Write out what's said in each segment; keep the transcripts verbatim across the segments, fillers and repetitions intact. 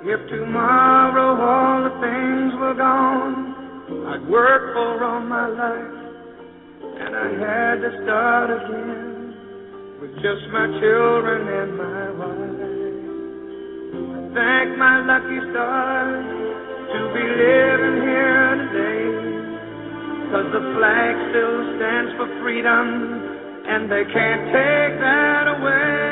If tomorrow all the things were gone I'd worked for all my life, and I had to start again with just my children and my wife. I thank my lucky stars to be living here today, 'cause the flag still stands for freedom, and they can't take that away.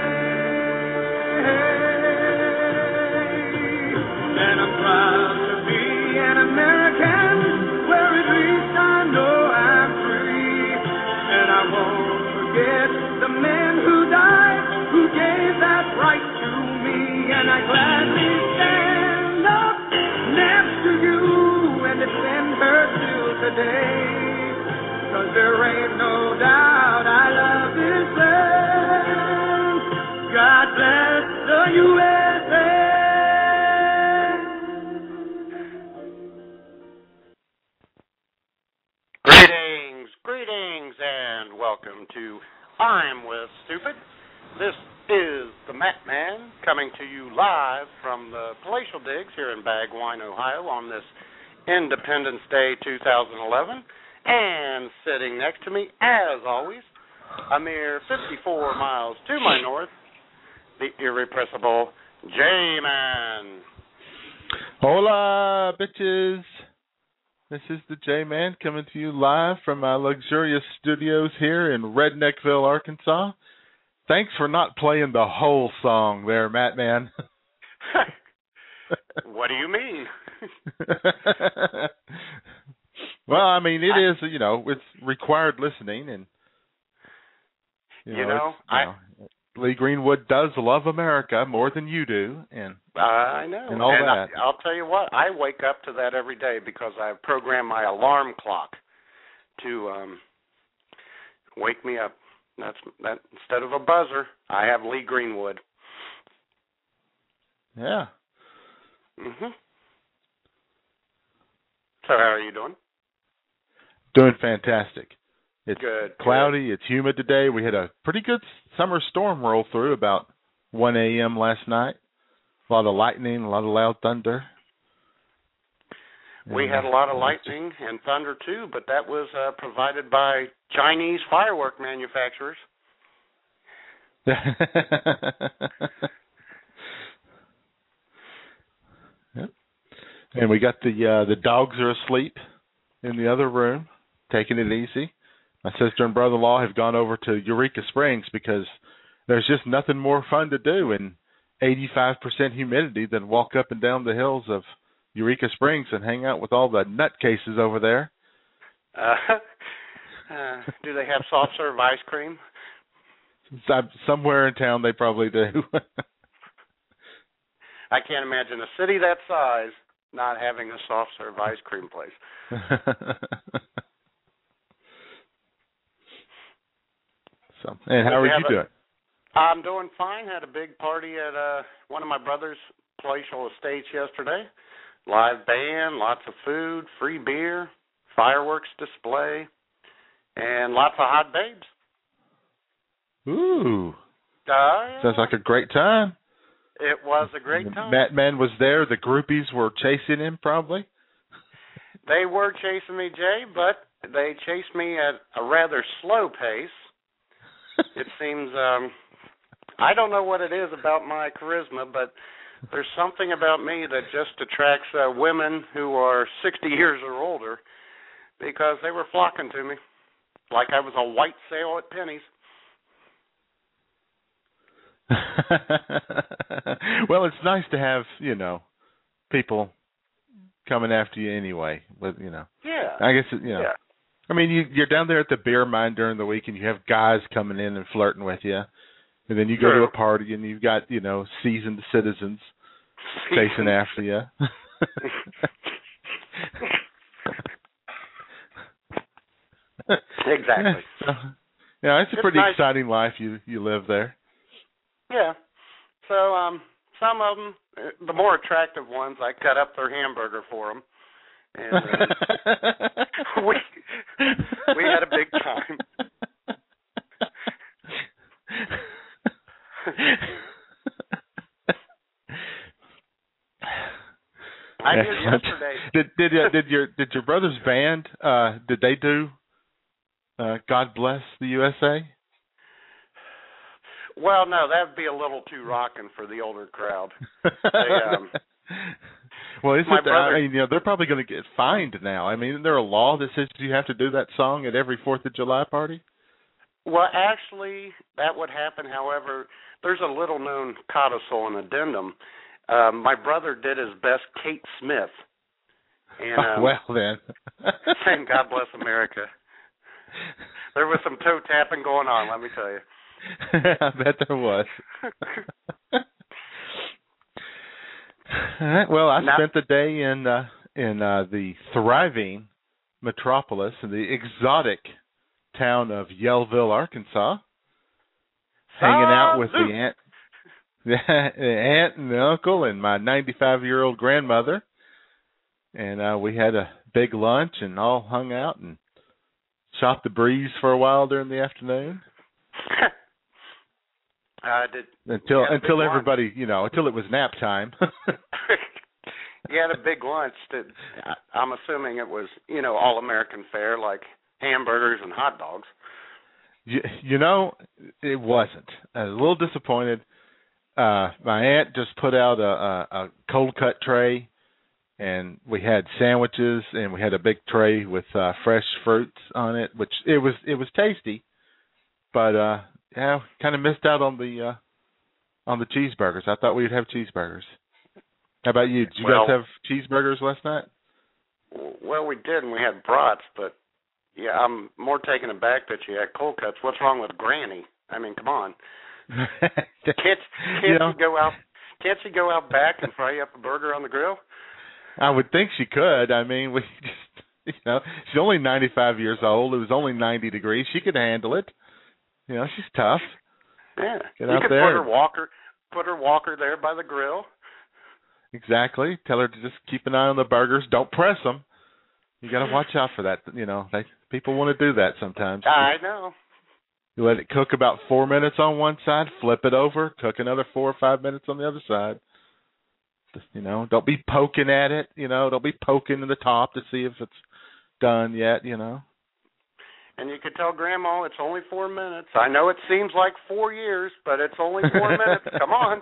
And I'm proud to be an American, where at least I know I'm free. And I won't forget the men who died, who gave that right to me. And I gladly stand up next to you and defend her till today. 'Cause there ain't no doubt I love this land. God bless the U S A. Greetings, greetings, and welcome to I'm with Stupid. This is the Matt Man coming to you live from the Palatial Digs here in Bagwine, Ohio on this Independence Day two thousand eleven. And sitting next to me, as always, a mere fifty-four miles to my north, the irrepressible J-Man. Hola, bitches. This is the J-Man coming to you live from my luxurious studios here in Redneckville, Arkansas. Thanks for not playing the whole song there, Matt Man. What do you mean? Well, I mean, it is, you know, it's required listening, and you know, you know, you I, know Lee Greenwood does love America more than you do, and I know, and all and that. I, I'll tell you what, I wake up to that every day because I program my alarm clock to um, wake me up. That's that. Instead of a buzzer, I have Lee Greenwood. Yeah. Mhm. So how are you doing? Doing fantastic. It's good, cloudy, good. It's humid today. We had a pretty good summer storm roll through about one a.m. last night. A lot of lightning, a lot of loud thunder. We had a lot of lightning and thunder, too, but that was uh, provided by Chinese firework manufacturers. Yep. And we got the uh, the dogs are asleep in the other room, taking it easy. My sister and brother-in-law have gone over to Eureka Springs because there's just nothing more fun to do in eighty-five percent humidity than walk up and down the hills of Eureka Springs and hang out with all the nutcases over there. Uh, uh, do they have soft serve ice cream? Somewhere in town they probably do. I can't imagine a city that size not having a soft serve ice cream place. So, and how are you doing? A, I'm doing fine. Had a big party at uh, one of my brother's palatial estates yesterday. Live band, lots of food, free beer, fireworks display, and lots of hot babes. Ooh. Uh, Sounds like a great time. It was a great time. Matt Man was there. The groupies were chasing him, probably. They were chasing me, Jay, but they chased me at a rather slow pace. It seems, um, I don't know what it is about my charisma, but there's something about me that just attracts uh, women who are sixty years or older because they were flocking to me like I was a white sale at Penny's. Well, it's nice to have, you know, people coming after you anyway. But, you know, yeah, I guess, you know, yeah. I mean, you, you're down there at the beer mine during the week and you have guys coming in and flirting with you. And then you go True. to a party and you've got, you know, seasoned citizens chasing after you. Exactly. So, yeah, it's a It's pretty nice. exciting life you, you live there. Yeah. So um, some of them, the more attractive ones, I cut up their hamburger for them. And uh, we, we had a big time. I did yesterday. did did uh, did your did your brother's band uh, did they do uh, God Bless the U S A? Well, no, that'd be a little too rocking for the older crowd. They, um, well, is my it? brother, I mean, you know, they're probably going to get fined now. I mean, isn't there a law that says you have to do that song at every Fourth of July party? Well, actually, that would happen. However, there's a little-known codicil and addendum. Um, my brother did his best Kate Smith. And, um, oh, well, then. saying God Bless America. There was some toe tapping going on, let me tell you. I bet there was. All right. Well, I now, spent the day in uh, in uh, the thriving metropolis in the exotic town of Yellville, Arkansas, hanging out with the aunt, the aunt and the uncle and my ninety-five-year-old grandmother, and uh, we had a big lunch and all hung out and shot the breeze for a while during the afternoon. Uh, did, until until everybody, lunch. you know, until it was nap time. You had a big lunch. That I'm assuming it was, you know, all American fare, like hamburgers and hot dogs. You, you know, it wasn't. I was a little disappointed. Uh, my aunt just put out a, a, a cold cut tray, and we had sandwiches, and we had a big tray with uh, fresh fruits on it, which it was it was tasty, but. uh Yeah, kind of missed out on the uh, on the cheeseburgers. I thought we'd have cheeseburgers. How about you? Did you well, guys have cheeseburgers last night? Well, we did, and we had brats, but yeah, I'm more taken aback that you had cold cuts. What's wrong with Granny? I mean, come on. can't can't you, know, you go out? Can't she go out back and fry up a burger on the grill? I would think she could. I mean, we just, you know, she's only ninety-five years old. It was only ninety degrees. She could handle it. You know, she's tough. Yeah. Get you out could there. put her walker put her walker there by the grill. Exactly. Tell her to just keep an eye on the burgers. Don't press them. You got to watch out for that. You know, they, people want to do that sometimes. I know. You let it cook about four minutes on one side, flip it over, cook another four or five minutes on the other side. Just, you know, don't be poking at it. You know, don't be poking in the top to see if it's done yet, you know. And you could tell Grandma it's only four minutes. I know it seems like four years, but it's only four minutes. Come on.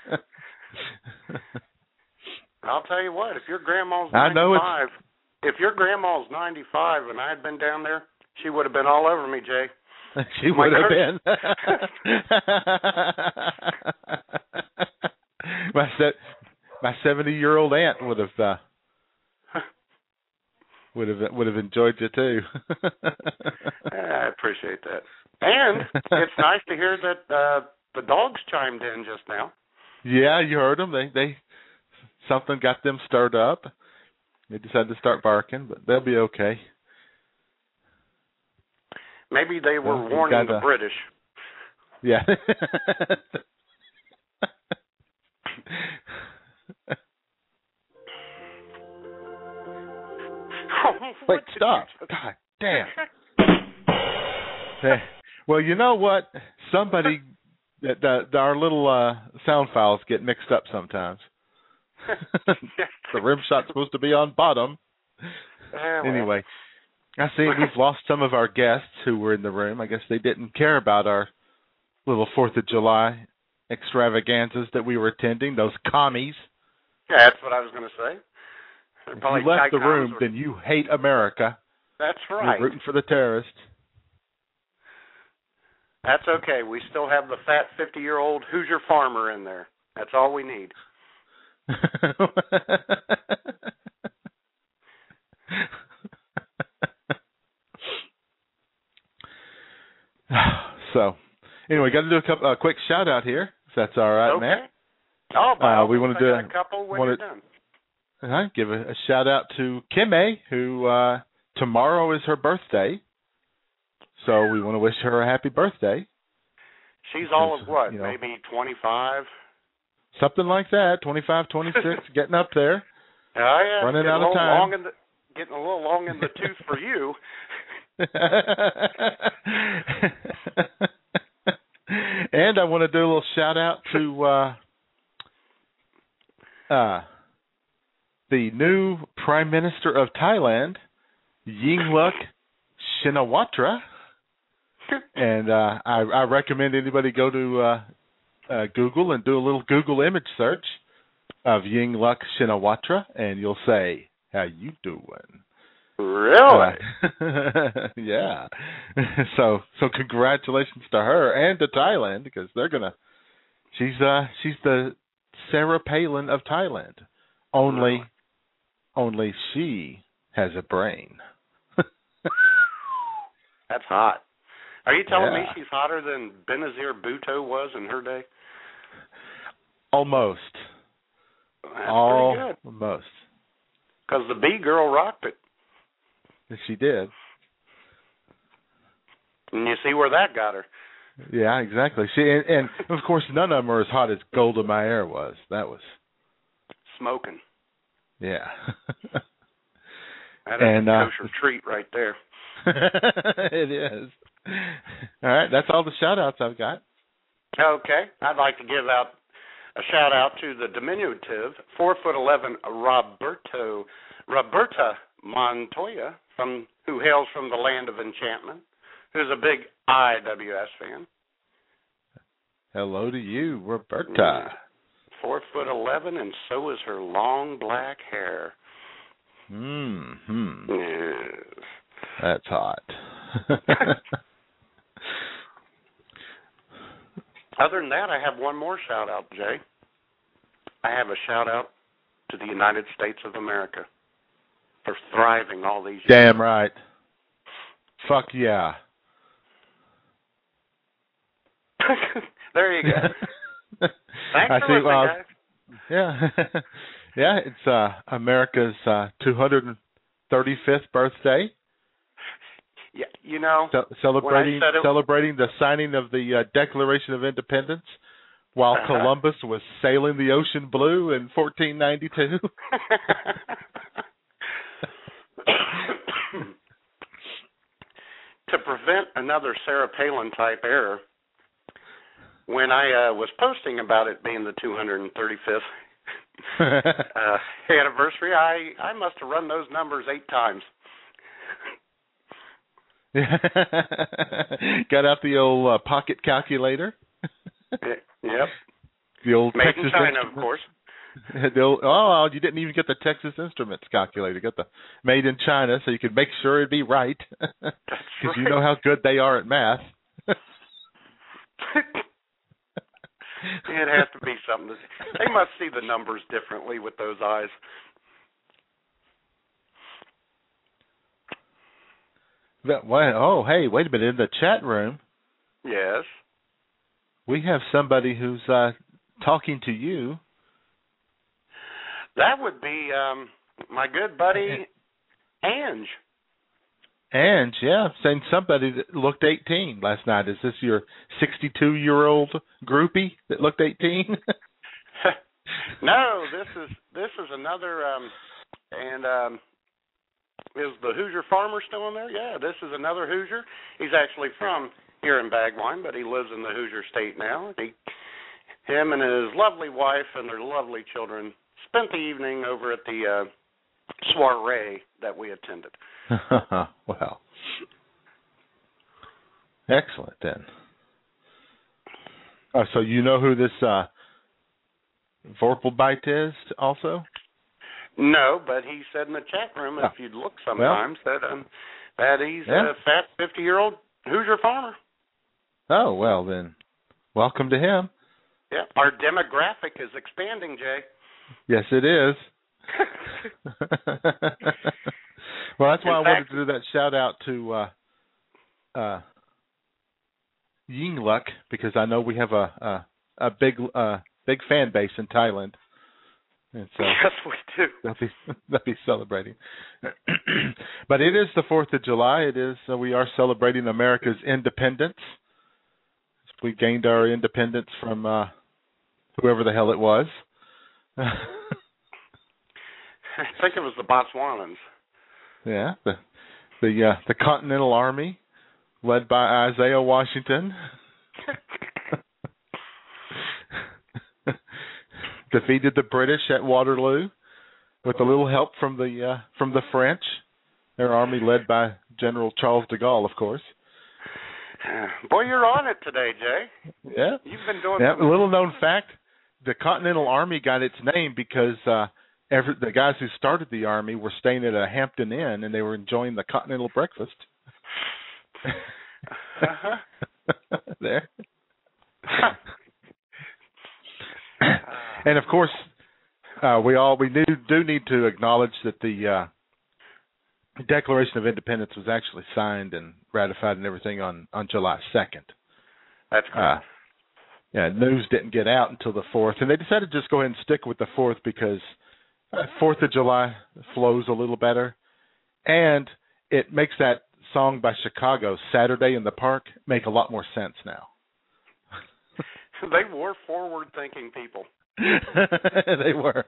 I'll tell you what, if your grandma's ninety-five, I know it's... if your grandma's ninety-five and I had been down there, she would have been all over me, Jay. She would have been. my se- my seventy-year-old aunt would have uh, would have would have enjoyed you too. I appreciate that, and it's nice to hear that uh, the dogs chimed in just now. Yeah, you heard them. They they something got them stirred up. They decided to start barking, but they'll be okay. Maybe they were well, warning the a, British. Yeah. Wait, stop. God damn. Well, you know what? Somebody, the, the, our little uh, sound files get mixed up sometimes. The rim shot's supposed to be on bottom. Uh, well. Anyway, I see we've lost some of our guests who were in the room. I guess they didn't care about our little fourth of July extravaganzas that we were attending, those commies. Yeah, that's what I was going to say. If you left the room, or... then you hate America. That's right. You're rooting for the terrorists. That's okay. We still have the fat fifty-year-old Hoosier farmer in there. That's all we need. So, anyway, got to do a, couple, a quick shout out here, if that's all right, okay. Matt. Oh, uh, we want to do a couple when wanna, you're done. Uh, give a, a shout out to Kimmy, who uh, tomorrow is her birthday. So we want to wish her a happy birthday. She's all of what, you know, maybe twenty-five? Something like that, twenty-five, twenty-six, getting up there. Oh, yeah. Running getting out of time. Long in the, getting a little long in the tooth for you. And I want to do a little shout out to uh, uh, the new Prime Minister of Thailand, Yingluck Shinawatra. And uh, I, I recommend anybody go to uh, uh, Google and do a little Google image search of Yingluck Shinawatra, and you'll say, "How you doing?" Really? Uh, yeah. so so congratulations to her and to Thailand, because they're gonna. She's uh she's the Sarah Palin of Thailand. Only, only she has a brain. That's hot. Are you telling Yeah. me she's hotter than Benazir Bhutto was in her day? Almost. That's pretty good. Almost. Because the B girl rocked it. She did. And you see where that got her. Yeah, exactly. She and, and of course none of them are as hot as Golda Meir was. That was smoking. Yeah. That is and, a uh, kosher treat right there. It is. All right, that's all the shout-outs I've got. Okay. I'd like to give out a shout-out to the diminutive four foot eleven Roberto, Roberta Montoya, from who hails from the land of enchantment, who's a big I W S fan. Hello to you, Roberta. Four foot eleven, and so is her long black hair. Mm-hmm. Yes. That's hot. Other than that, I have one more shout-out, Jay. I have a shout-out to the United States of America for thriving all these years. Damn right. Fuck yeah. There you go. Thanks I for see, listening, well, guys. Yeah. Yeah, it's uh, America's uh, two hundred thirty-fifth birthday. Yeah, you know, Ce- celebrating it, celebrating the signing of the uh, Declaration of Independence while uh-huh. Columbus was sailing the ocean blue in fourteen ninety-two. To prevent another Sarah Palin type error, when I uh, was posting about it being the two hundred thirty-fifth uh, anniversary, I, I must have run those numbers eight times. Got out the old uh, pocket calculator. Yep. The old Made Texas in China, Instruments. of course. The old, oh, you didn't even get the Texas Instruments calculator. You got the made in China, so you could make sure it'd be right. Because right. you know how good they are at math. It has to be something. To, they must see the numbers differently with those eyes. But, well, oh, hey, wait a minute. In the chat room, Yes. we have somebody who's uh, talking to you. That would be um, my good buddy, Ange. Ange, yeah, saying somebody that looked eighteen last night. Is this your sixty-two-year-old groupie that looked eighteen? No, this is this is another, um, and um, is the Hoosier Farmer still in there? Yeah, this is another Hoosier. He's actually from here in Bagwine, but he lives in the Hoosier State now. He, him and his lovely wife and their lovely children spent the evening over at the uh, soiree that we attended. Well, excellent then. Oh, so you know who this uh, Vorpelbite is also? No, but he said in the chat room, Oh. if you'd look sometimes, well, that um, that he's yeah. a fat fifty-year-old Hoosier farmer. Oh, well then, welcome to him. Yeah, our demographic is expanding, Jay. Yes, it is. Well, that's why In I fact, wanted to do that shout out to uh, uh, Yingluck, because I know we have a a, a big uh, big fan base in Thailand, and so yes, we do. they'll be they'll be celebrating. But it is the Fourth of July. It is uh, we are celebrating America's independence. We gained our independence from uh, whoever the hell it was. I think it was the Botswanans. Yeah, the the uh, the Continental Army, led by Isaiah Washington, defeated the British at Waterloo. with a little help from the uh, from the French, their army led by General Charles de Gaulle, of course. Boy, you're on it today, Jay. Yeah. You've been doing yeah, some... a little known fact, the Continental Army got its name because uh, every, the guys who started the Army were staying at a Hampton Inn, and they were enjoying the continental breakfast. Uh-huh. There. And, of course, uh, we all we do, do need to acknowledge that the uh, Declaration of Independence was actually signed and ratified and everything on, on July second. That's correct. Uh, yeah, news didn't get out until the fourth, and they decided to just go ahead and stick with the fourth because uh, fourth of July flows a little better, and it makes that song by Chicago, Saturday in the Park, make a lot more sense now. They were forward-thinking people. They were.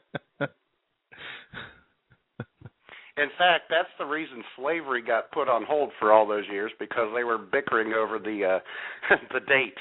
In fact, that's the reason slavery got put on hold for all those years, because they were bickering over the uh, the date.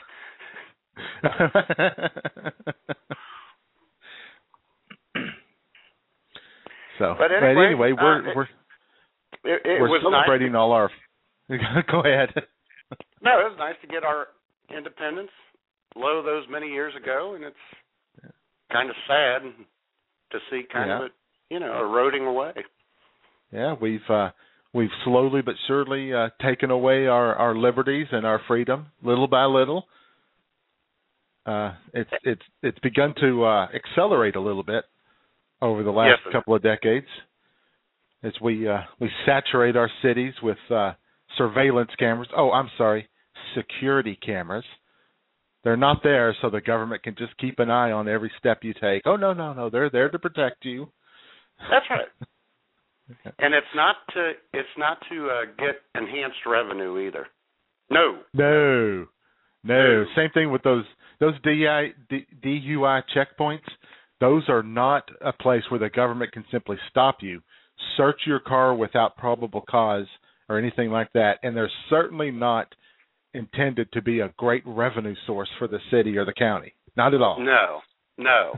So, but anyway, but anyway we're uh, we're it, it we're was celebrating nice. all our. Go ahead. No, it was nice to get our independence, lo those many years ago, and it's yeah. kind of sad to see kind yeah. of it, you know, eroding away. Yeah, we've uh, we've slowly but surely uh, taken away our, our liberties and our freedom, little by little. Uh, it's it's it's begun to uh, accelerate a little bit over the last yes, couple of decades, as we uh, we saturate our cities with uh, surveillance cameras. Oh, I'm sorry, security cameras. They're not there so the government can just keep an eye on every step you take. Oh no no no, they're there to protect you. That's right. And it's not to it's not to uh, get enhanced revenue either. No. No. No. No. Same thing with those those D I, D, DUI checkpoints. Those are not a place where the government can simply stop you, search your car without probable cause or anything like that. And they're certainly not intended to be a great revenue source for the city or the county. Not at all. No. No.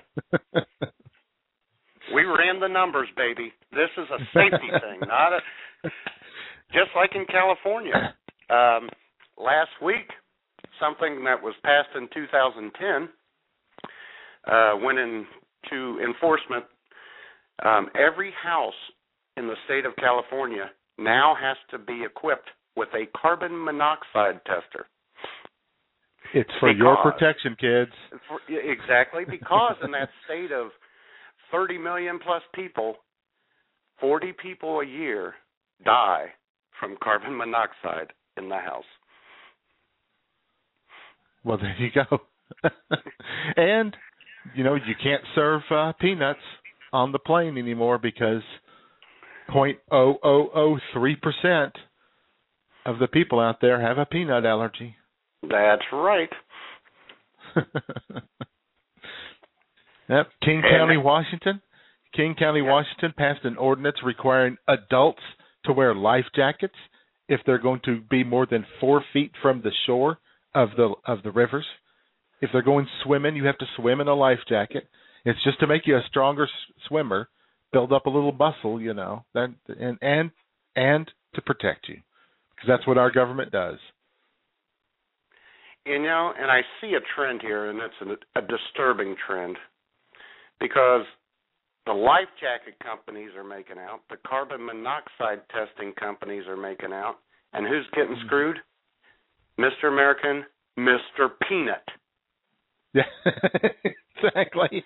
We ran the numbers, baby. This is a safety thing, not a. Just like in California, um, last week, something that was passed in two thousand ten uh, went into enforcement. Um, every house in the state of California now has to be equipped with a carbon monoxide tester. It's for because, your protection, kids. For, exactly, because in that state of thirty million plus people, forty people a year die from carbon monoxide in the house. Well, there you go. And, you know, you can't serve uh, peanuts on the plane anymore because zero point zero zero zero three percent of the people out there have a peanut allergy. That's right. Yep. King County, Washington. King County, yeah. Washington passed an ordinance requiring adults to wear life jackets if they're going to be more than four feet from the shore of the of the rivers. If they're going swimming, you have to swim in a life jacket. It's just to make you a stronger s- swimmer, build up a little muscle, you know, that and and and to protect you, because that's what our government does. You know, and I see a trend here, and it's a, a disturbing trend. Because the life jacket companies are making out, the carbon monoxide testing companies are making out, and who's getting screwed? Mister American, Mister Peanut. Yeah, exactly.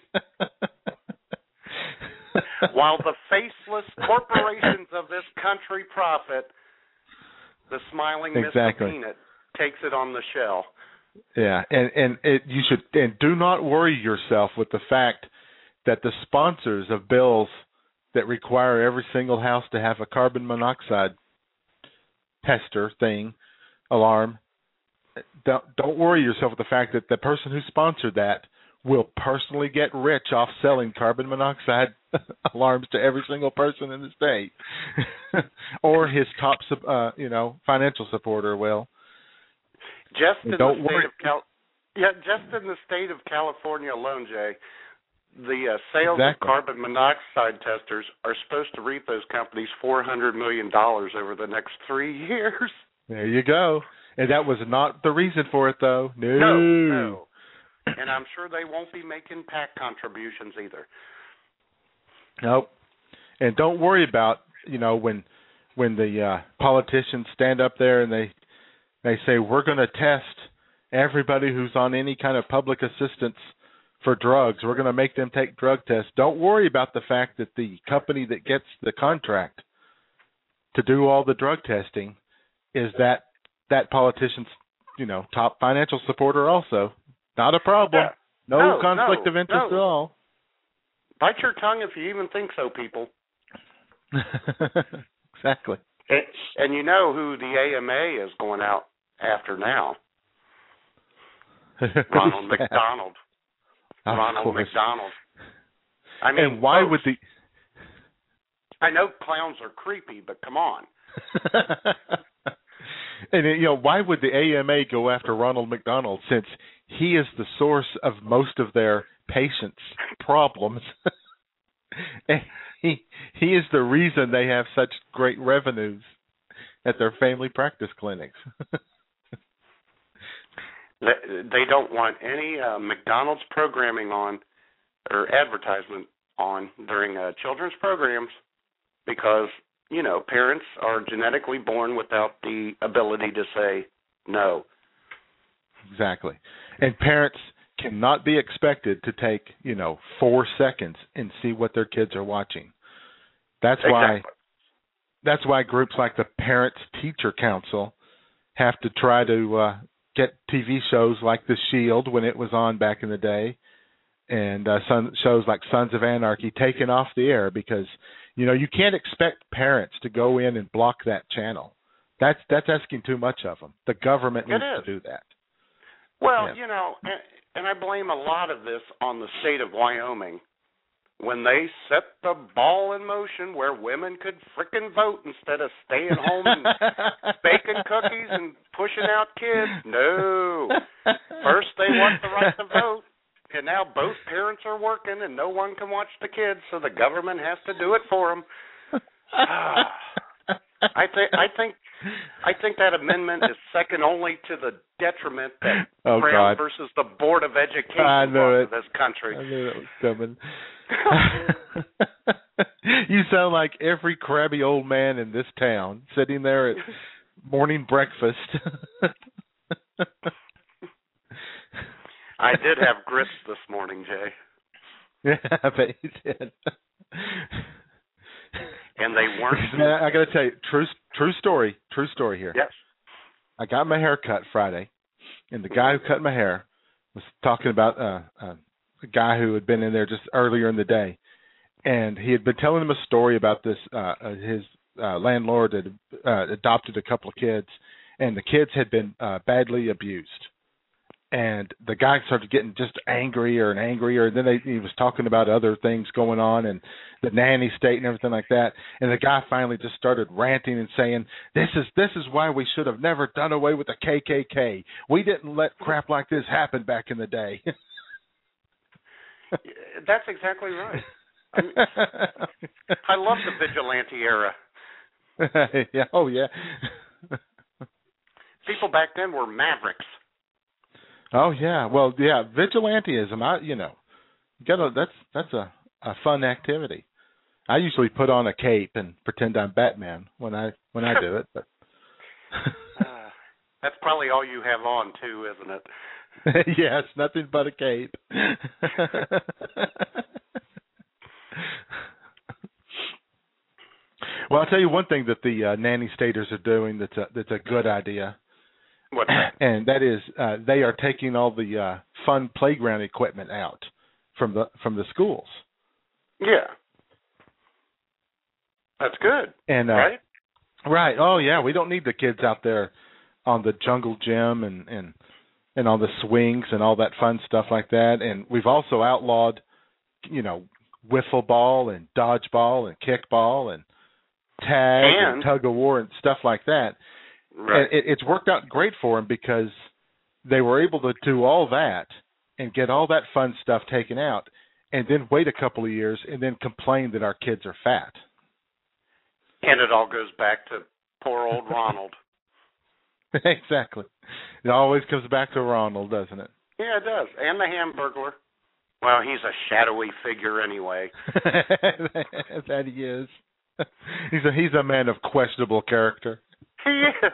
While the faceless corporations of this country profit, the smiling exactly. Mister Peanut takes it on the shell. Yeah, and and it, you should and do not worry yourself with the fact that the sponsors of bills that require every single house to have a carbon monoxide tester thing, alarm, don't, don't worry yourself with the fact that the person who sponsored that will personally get rich off selling carbon monoxide alarms to every single person in the state. Or his top, uh, you know, financial supporter will. Just in don't the worry. state of Cal- yeah, just in the state of California alone, Jay, The uh, sales exactly. of carbon monoxide testers are supposed to reap those companies four hundred million dollars over the next three years. There you go. And that was not the reason for it, though. No. No, no. And I'm sure they won't be making PAC contributions either. Nope. And don't worry about, you know, when when the uh, politicians stand up there and they they say, we're going to test everybody who's on any kind of public assistance for drugs. We're going to make them take drug tests. Don't worry about the fact that the company that gets the contract to do all the drug testing is that that politician's, you know, top financial supporter also. Not a problem. Yeah. No, no conflict no, of interest no. at all. Bite your tongue if you even think so, people. Exactly. And, and you know who the A M A is going out after now? Ronald McDonald. Of Ronald course. McDonald. I mean, and why folks, would the... I know clowns are creepy, but come on. And, you know, why would the A M A go after Ronald McDonald since he is the source of most of their patients' problems? And he he is the reason they have such great revenues at their family practice clinics. They don't want any uh, McDonald's programming on or advertisement on during uh, children's programs because, you know, parents are genetically born without the ability to say no. Exactly. And parents cannot be expected to take, you know, four seconds and see what their kids are watching. That's exactly. why that's why groups like the Parents Teacher Council have to try to uh, get T V shows like The Shield when it was on back in the day, and uh, some shows like Sons of Anarchy taken off the air because, you know, you can't expect parents to go in and block that channel. That's that's asking too much of them. The government It needs is. to do that. Well, yeah. you know, and, and I blame a lot of this on the state of Wyoming. When they set the ball in motion where women could frickin' vote instead of staying home and baking cookies and pushing out kids. No. First they want the right to vote, and now both parents are working and no one can watch the kids, so the government has to do it for them. I think I think I think that amendment is second only to the detriment that oh, Brown God. versus the Board of Education I knew brought it. to this country. I knew that was coming. You sound like every crabby old man in this town sitting there at morning breakfast. I did have grits this morning, Jay. Yeah, I bet you did. And they weren't. Man, I got to tell you, true, true story, true story here. Yes. I got my hair cut Friday, and the guy who cut my hair was talking about uh, uh, a guy who had been in there just earlier in the day, and he had been telling him a story about this. Uh, uh, his uh, landlord had uh, adopted a couple of kids, and the kids had been uh, badly abused. And the guy started getting just angrier and angrier. And then they, he was talking about other things going on and the nanny state and everything like that. And the guy finally just started ranting and saying, "This is this is why we should have never done away with the K K K. We didn't let crap like this happen back in the day." That's exactly right. I mean, I love the vigilante era. Yeah. Oh yeah. People back then were mavericks. Oh yeah, well yeah, vigilantism. I you know, you gotta that's that's a, a fun activity. I usually put on a cape and pretend I'm Batman when I when I do it. But uh, that's probably all you have on too, isn't it? Yeah, it's nothing but a cape. Well, I'll tell you one thing that the uh, nanny staters are doing that's a that's a good idea. What's that? And that is, uh, they are taking all the uh, fun playground equipment out from the from the schools. Yeah, that's good. And uh, right? Right. Oh yeah, we don't need the kids out there on the jungle gym and and and on the swings and all that fun stuff like that. And we've also outlawed, you know, wiffle ball and dodgeball and kickball and tag and, and tug of war and stuff like that. Right. And it, it's worked out great for them because they were able to do all that and get all that fun stuff taken out. and then wait a couple of years and then complain that our kids are fat. And it all goes back to poor old Ronald. Exactly. It always comes back to Ronald, doesn't it? Yeah, it does. And the Hamburglar. Well, he's a shadowy figure anyway. That he is. He's a he's a man of questionable character. He is.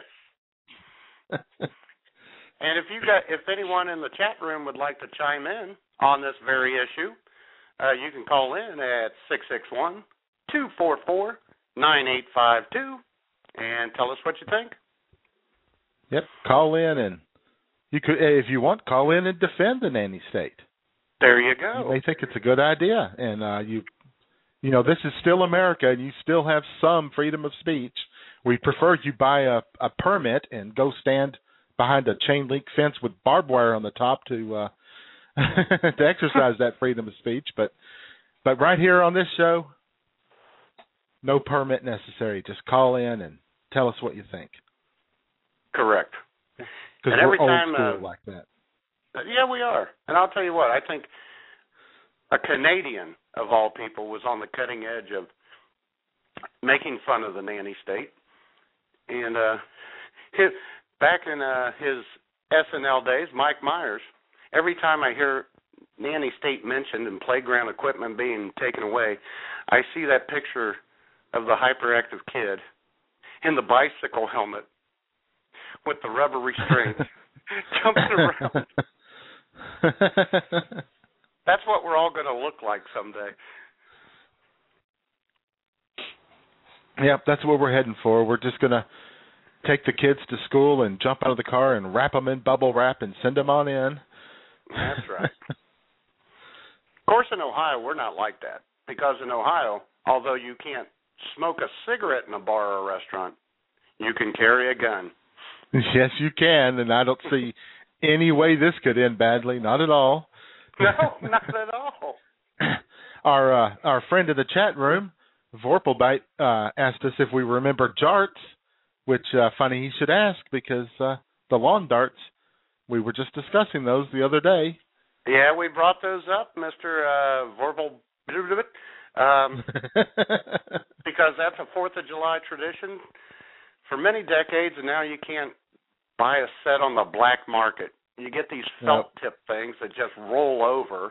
And if you got if anyone in the chat room would like to chime in on this very issue, uh, you can call in at six six one, two four four, nine eight five two and tell us what you think. Yep, call in, and you could, if you want, call in and defend the nanny state. There you go. You may think it's a good idea, and uh, you, you know, this is still America, and you still have some freedom of speech. We prefer you buy a, a permit and go stand behind a chain link fence with barbed wire on the top to uh, to exercise that freedom of speech. But but right here on this show, no permit necessary. Just call in and tell us what you think. Correct. Because we're old time, school uh, like that. Yeah, we are. And I'll tell you what, I think a Canadian, of all people, was on the cutting edge of making fun of the nanny state. And uh, his, back in uh, his S N L days, Mike Myers, every time I hear nanny state mentioned and playground equipment being taken away, I see that picture of the hyperactive kid in the bicycle helmet with the rubber restraints jumping around. That's what we're all going to look like someday. Yep, that's what we're heading for. We're just going to take the kids to school and jump out of the car and wrap them in bubble wrap and send them on in. That's right. Of course, in Ohio, we're not like that. Because in Ohio, although you can't smoke a cigarette in a bar or a restaurant, you can carry a gun. Yes, you can, and I don't see any way this could end badly. Not at all. No, not at all. Our uh, our friend in the chat room, Vorpalbite, uh, asked us if we remember jarts, which uh, funny he should ask because uh, the lawn darts, we were just discussing those the other day. Yeah, we brought those up, Mister Uh, Vorpal, um, because that's a Fourth of July tradition for many decades, and now you can't buy a set on the black market. You get these felt tip yep. things that just roll over.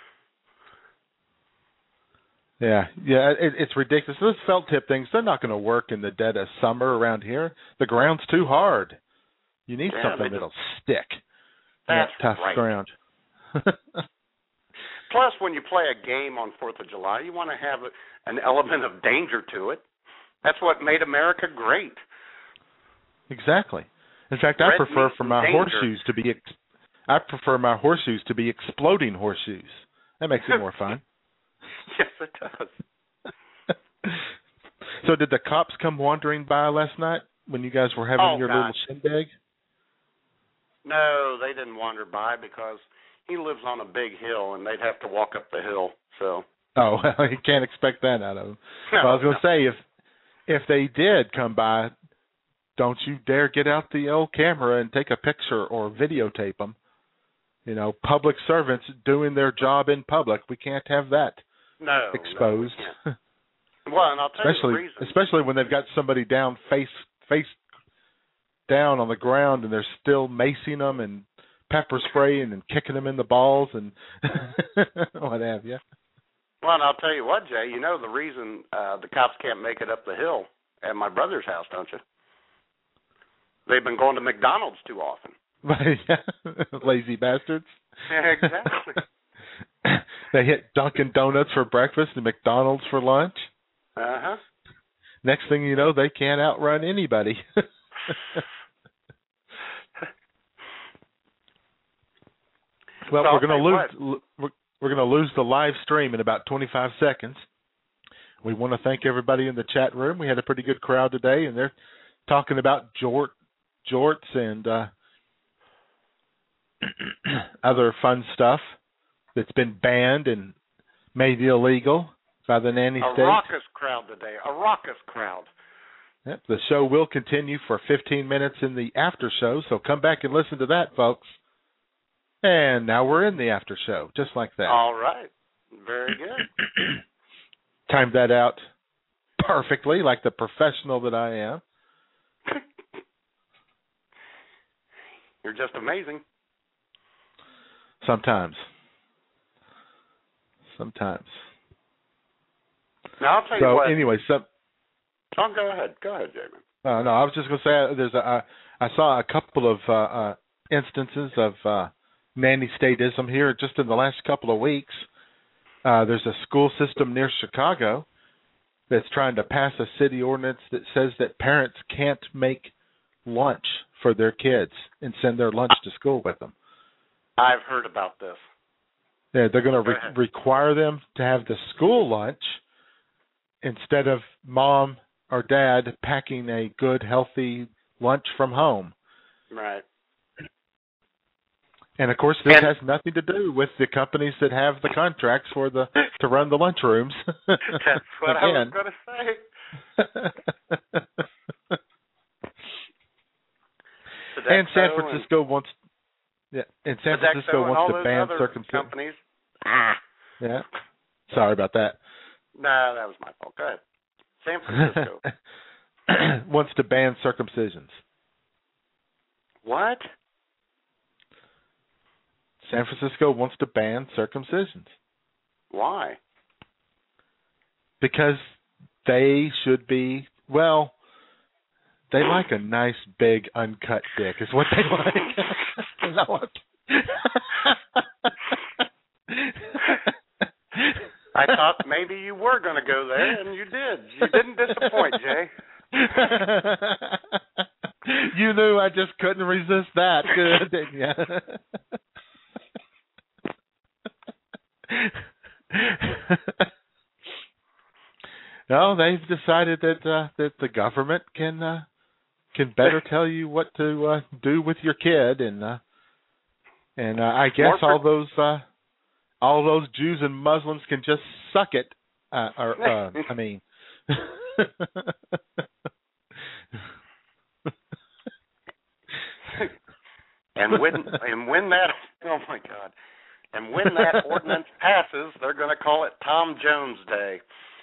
Yeah, yeah, it, it's ridiculous. Those felt tip things, they're not going to work in the dead of summer around here. The ground's too hard. You need yeah, something that'll stick. That's that tough right. ground. Plus, when you play a game on Fourth of July, you want to have a, an element of danger to it. That's what made America great. Exactly. In fact, I Red prefer for my danger. horseshoes to be. Ex- I prefer my horseshoes to be exploding horseshoes. That makes it more fun. Yes, it does. So, did the cops come wandering by last night when you guys were having oh, your God. little shindig? No, they didn't wander by because he lives on a big hill, and they'd have to walk up the hill. So. Oh, well, you can't expect that out of them. No, well, I was going to no. say, if if they did come by, don't you dare get out the old camera and take a picture or videotape them. You know, public servants doing their job in public. We can't have that no, exposed. No, we well, and I'll tell especially, you the reason. Especially when they've got somebody down face face down on the ground and they're still macing them and pepper spraying and kicking them in the balls and what have you. Well, and I'll tell you what, Jay, you know the reason uh, the cops can't make it up the hill at my brother's house, don't you? They've been going to McDonald's too often. Lazy bastards. Yeah, exactly. They hit Dunkin' Donuts for breakfast and McDonald's for lunch. Uh-huh. Next thing you know, they can't outrun anybody. Well, so we're going to lose. We're, we're going to lose the live stream in about twenty-five seconds. We want to thank everybody in the chat room. We had a pretty good crowd today, and they're talking about jort, jorts and uh, other fun stuff that's been banned and made illegal by the nanny a state. A raucous crowd today. A raucous crowd. Yep, the show will continue for fifteen minutes in the after show, so come back and listen to that, folks. And now we're in the after show, just like that. All right. Very good. Timed that out perfectly, like the professional that I am. You're just amazing. Sometimes. Sometimes. Now, I'll tell so you what. anyway, so Oh, go ahead. Go ahead, Jamin. Uh, no, I was just going to say there's a. I, I saw a couple of uh, uh, instances of uh, nanny statism here just in the last couple of weeks. Uh, there's a school system near Chicago that's trying to pass a city ordinance that says that parents can't make lunch for their kids and send their lunch to school with them. I've heard about this. Yeah, they're going to re- require them to have the school lunch instead of mom or dad packing a good, healthy lunch from home. Right. And of course, this and, has nothing to do with the companies that have the contracts for the to run the lunchrooms. That's what I was going to say. And San Francisco and, wants, yeah, and San Sodexo Francisco and wants to ban circumcision. Companies. Yeah. Sorry about that. No, that was my fault. Go ahead. San Francisco wants to ban circumcisions. What? San Francisco wants to ban circumcisions. Why? Because they should be, well, they like a nice, big, uncut dick is what they like. Is that what? I thought maybe you were going to go there, and you did. You didn't disappoint, Jay. You knew I just couldn't resist that, good, didn't you? No, they've decided that uh, that the government can uh, can better tell you what to uh, do with your kid, and uh, and uh, I guess all those uh, all those Jews and Muslims can just suck it. Uh, or uh, I mean. and when and when that oh my God, and when that ordinance passes, they're going to call it Tom Jones Day.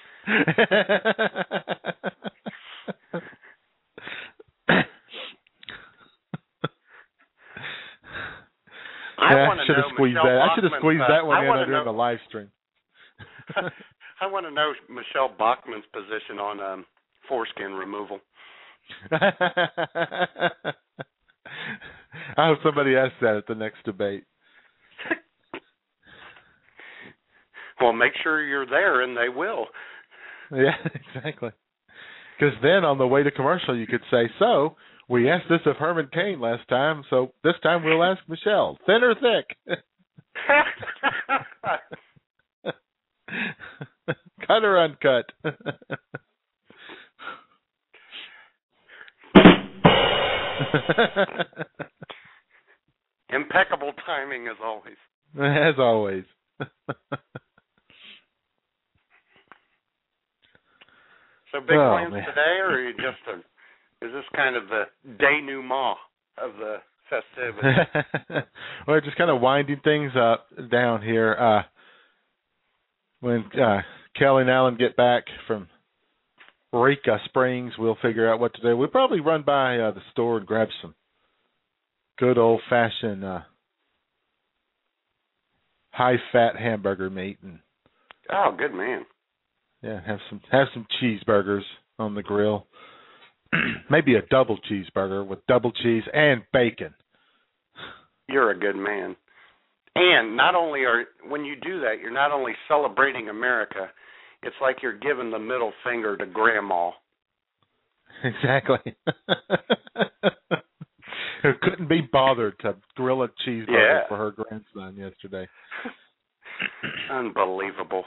I yeah, want to should have squeezed Michelle that. Bachman's, I should have squeezed uh, that one I in during know, the live stream. I want to know Michelle Bachman's position on um, foreskin removal. I hope somebody asks that at the next debate. Well, make sure you're there, and they will. Yeah, exactly. Because then on the way to commercial, you could say, so, we asked this of Herman Cain last time, so this time we'll ask Michelle. Thin or thick? Cut or uncut? Impeccable timing as always. As always. So big oh, plans man. today, or are you just a, is this kind of the denouement of the festivities? We're just kind of winding things up down here. Uh, when uh, Kelly and Alan get back from Eureka Springs, we'll figure out what to do. We'll probably run by uh, the store and grab some good old-fashioned uh, high-fat hamburger meat. And oh, good man. Yeah, have some have some cheeseburgers on the grill. Maybe a double cheeseburger with double cheese and bacon. You're a good man. And not only are when you do that, you're not only celebrating America, it's like you're giving the middle finger to Grandma. Exactly. Who couldn't be bothered to grill a cheeseburger yeah. for her grandson yesterday. Unbelievable.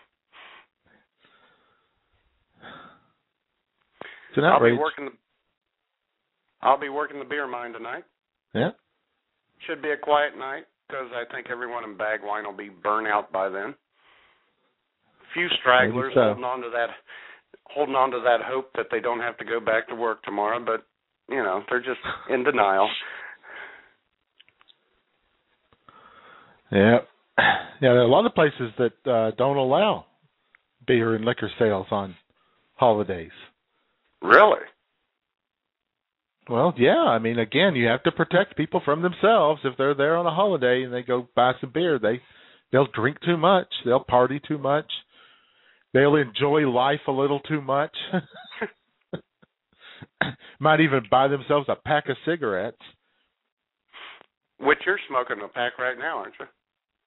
I'll be working. The, I'll be working the beer mine tonight. Yeah. Should be a quiet night because I think everyone in Bagwine will be burnt out by then. A few stragglers so. holding on to that, holding on to that hope that they don't have to go back to work tomorrow. But you know, they're just in denial. Yep. Yeah, there are a lot of places that uh, don't allow beer and liquor sales on holidays. Really? Well, yeah. I mean, again, you have to protect people from themselves. If they're there on a holiday and they go buy some beer, they they'll drink too much, they'll party too much, they'll enjoy life a little too much. Might even buy themselves a pack of cigarettes. Which you're smoking a pack right now, aren't you?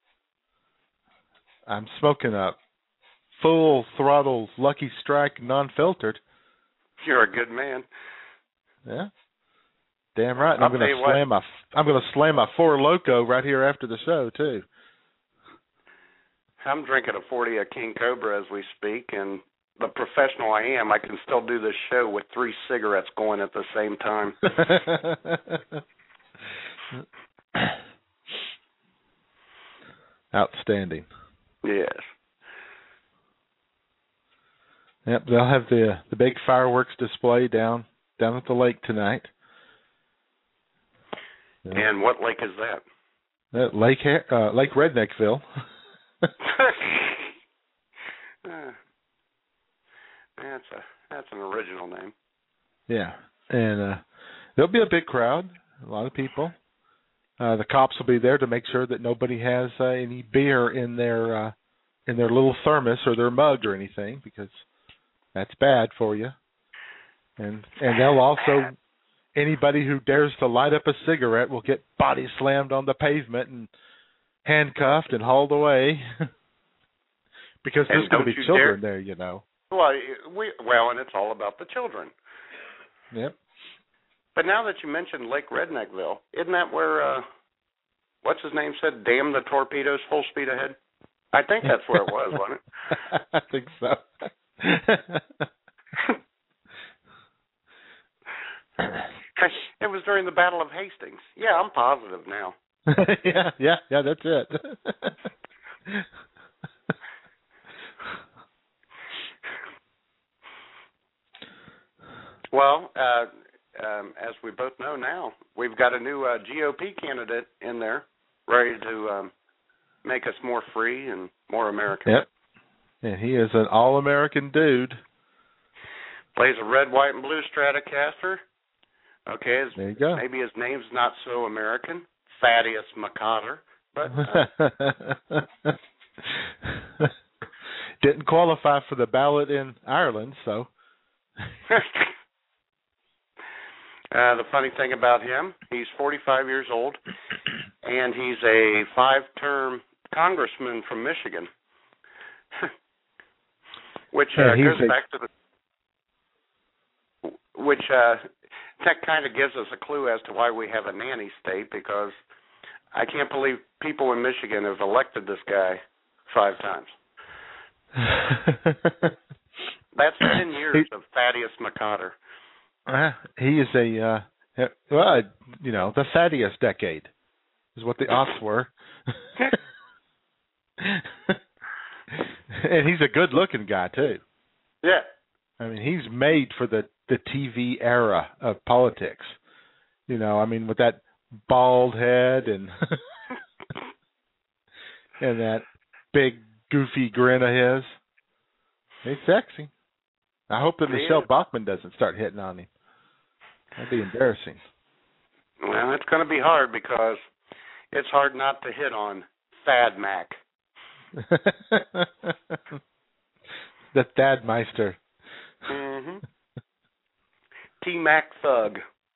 I'm smoking a full throttle Lucky Strike non-filtered. You're a good man. Yeah. Damn right. And I'll I'm going to slam my I'm going to slam my Four Loko right here after the show too. I'm drinking a forty of King Cobra as we speak, and the professional I am, I can still do this show with three cigarettes going at the same time. Outstanding. Yes. Yep, they'll have the the big fireworks display down down at the lake tonight. Yep. And what lake is that? That Lake uh, Lake Redneckville. uh, that's a that's an original name. Yeah, and uh, there'll be a big crowd, a lot of people. Uh, the cops will be there to make sure that nobody has uh, any beer in their uh, in their little thermos or their mug or anything, because that's bad for you. And and they'll also, anybody who dares to light up a cigarette will get body slammed on the pavement and handcuffed and hauled away. Because there's going to be children dare? there, you know. Well, we well, and it's all about the children. Yep. But now that you mentioned Lake Redneckville, isn't that where, uh, what's his name said, damn the torpedoes, full speed ahead? I think that's where it was, wasn't it? I think so. It was during the Battle of Hastings. Yeah, I'm positive now. yeah, yeah, yeah, that's it. Well, uh, um, as we both know now, we've got a new uh, G O P candidate in there ready to um, make us more free and more American. Yep. And he is an all-American dude. Plays a red, white, and blue Stratocaster. Okay, his, there you go. Maybe his name's not so American, Thaddeus McCotter, but uh, didn't qualify for the ballot in Ireland, so. Uh, the funny thing about him, he's forty-five years old, and he's a five-term congressman from Michigan, which uh, yeah, goes a... back to the, which uh, that kind of gives us a clue as to why we have a nanny state, because I can't believe people in Michigan have elected this guy five times. That's ten years of Thaddeus McCotter. Uh, he is a, uh, well, you know, the Thaddeus decade is what the aughts were. And he's a good-looking guy, too. Yeah. I mean, he's made for the, the T V era of politics. You know, I mean, with that bald head and and that big, goofy grin of his. He's sexy. I hope that he Michelle is. Bachmann doesn't start hitting on him. That'd be embarrassing. Well, it's going to be hard, because it's hard not to hit on Thad Mac. The Thadmeister. Mm-hmm. T-Mac Thug.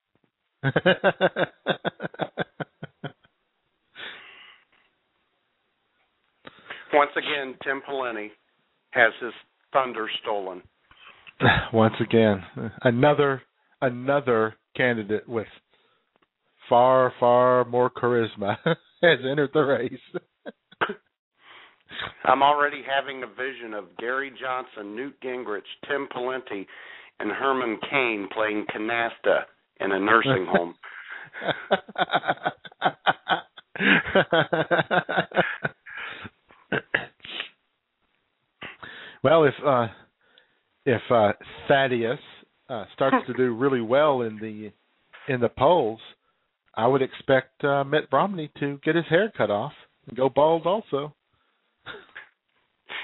Once again, Tim Pawlenty has his thunder stolen. Once again, another another candidate with far, far more charisma has entered the race. I'm already having a vision of Gary Johnson, Newt Gingrich, Tim Pawlenty, and Herman Cain playing canasta in a nursing home. Well, if uh, if uh, Thaddeus uh, starts to do really well in the in the polls, I would expect uh, Mitt Romney to get his hair cut off and go bald also.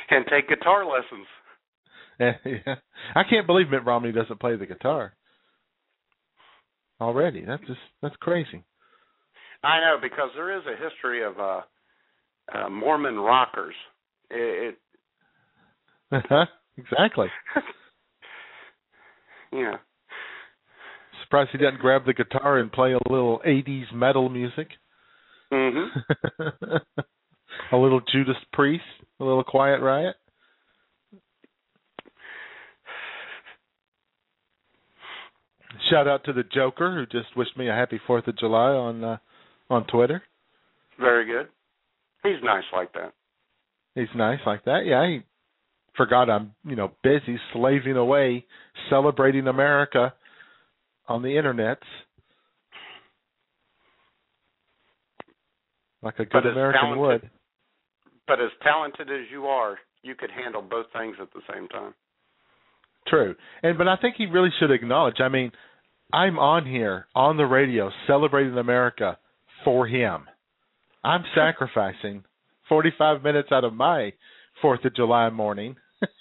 And take guitar lessons. Yeah. I can't believe Mitt Romney doesn't play the guitar already. That's just that's crazy. I know, because there is a history of uh, uh, Mormon rockers. It, it exactly. Yeah. Surprised he doesn't grab the guitar and play a little eighties metal music. Mm-hmm. A little Judas Priest, a little Quiet Riot. Shout out to the Joker, who just wished me a happy fourth of July on uh, on Twitter. Very good. He's nice like that. He's nice like that. Yeah, he forgot I'm, you know, busy slaving away, celebrating America on the internets. Like a good American talented, would. But as talented as you are, you could handle both things at the same time. True. And but I think he really should acknowledge, I mean, I'm on here, on the radio, celebrating America for him. I'm sacrificing forty-five minutes out of my fourth of July morning.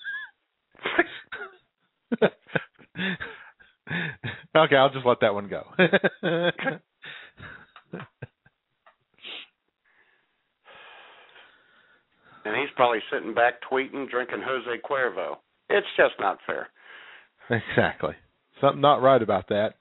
Okay, I'll just let that one go. And he's probably sitting back tweeting, drinking Jose Cuervo. It's just not fair. Exactly. Something not right about that.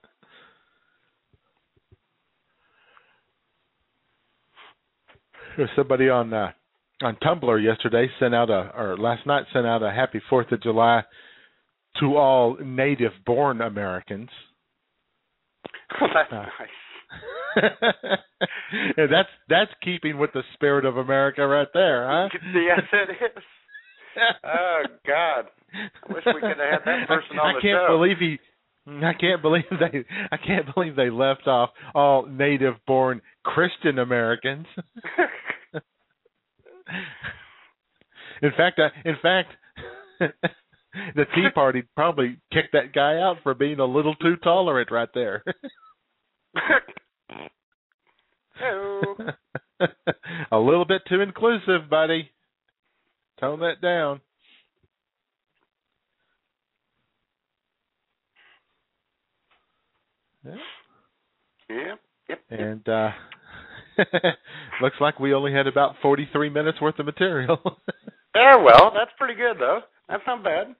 There's somebody on uh, on Tumblr yesterday sent out a, or last night sent out a happy fourth of July to all native-born Americans. That's uh, nice. And that's that's keeping with the spirit of America right there, huh? Yes, it is. Oh God, I wish we could have had that person on I the can't show. believe he. I can't believe they. I can't believe they left off all native-born Christian Americans. In fact, I, in fact, the Tea Party probably kicked that guy out for being a little too tolerant right there. A little bit too inclusive, buddy. Tone that down. Yeah. Yeah. Yep. And uh, looks like we only had about forty-three minutes worth of material. Yeah, well, that's pretty good, though. That's not bad.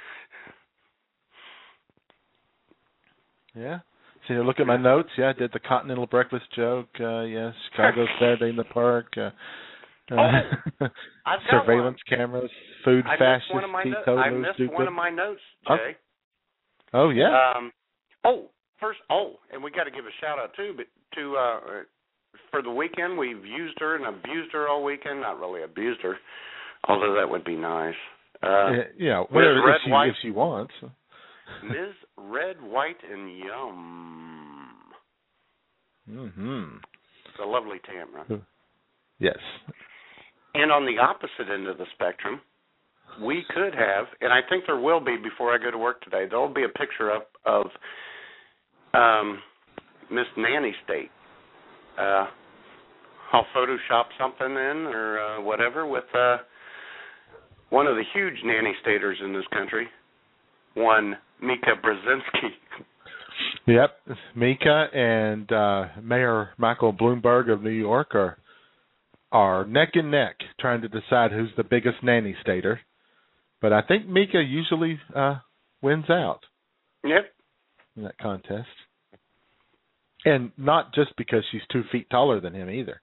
Yeah. So you look at my notes. Yeah, I did the continental breakfast joke. Uh, yeah, Chicago Saturday in the park. Uh, oh, uh, I've got surveillance one. cameras, food I fascists, missed one of my, no- teetotalers. I missed stupid. one of my notes, Jay. Oh, oh yeah. Um, oh, first, oh, and we got to give a shout out too, but to uh, for the weekend we've used her and abused her all weekend. Not really abused her, although that would be nice. Uh, yeah, yeah, whatever Red if she, White, if she wants. Miz Red, White, and Yum. Mm-hmm. The lovely Tamra. Yes. And on the opposite end of the spectrum, we could have, and I think there will be before I go to work today, there will be a picture up of um, Miss Nanny State. Uh, I'll Photoshop something in or uh, whatever with uh, one of the huge nanny staters in this country, one Mika Brzezinski. Yep, Mika and uh, Mayor Michael Bloomberg of New York are are neck and neck trying to decide who's the biggest nanny stater. But I think Mika usually uh, wins out. Yep. In that contest. And not just because she's two feet taller than him either.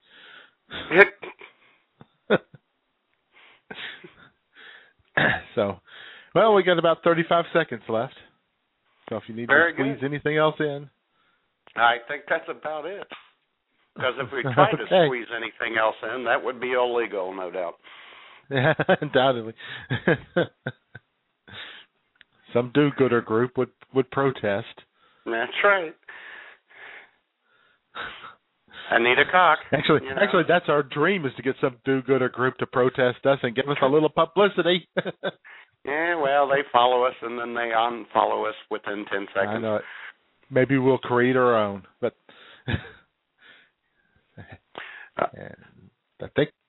So, well, we got about thirty-five seconds left. So if you need Very to squeeze good. anything else in. I think that's about it. Because if we tried okay. to squeeze anything else in, that would be illegal, no doubt. Yeah, undoubtedly. Some do-gooder group would, would protest. That's right. Anita Cock. Actually, you know. actually, that's our dream, is to get some do-gooder group to protest us and give us a little publicity. Yeah, well, they follow us and then they unfollow us within ten seconds. I know it. Maybe we'll create our own, but uh, and I think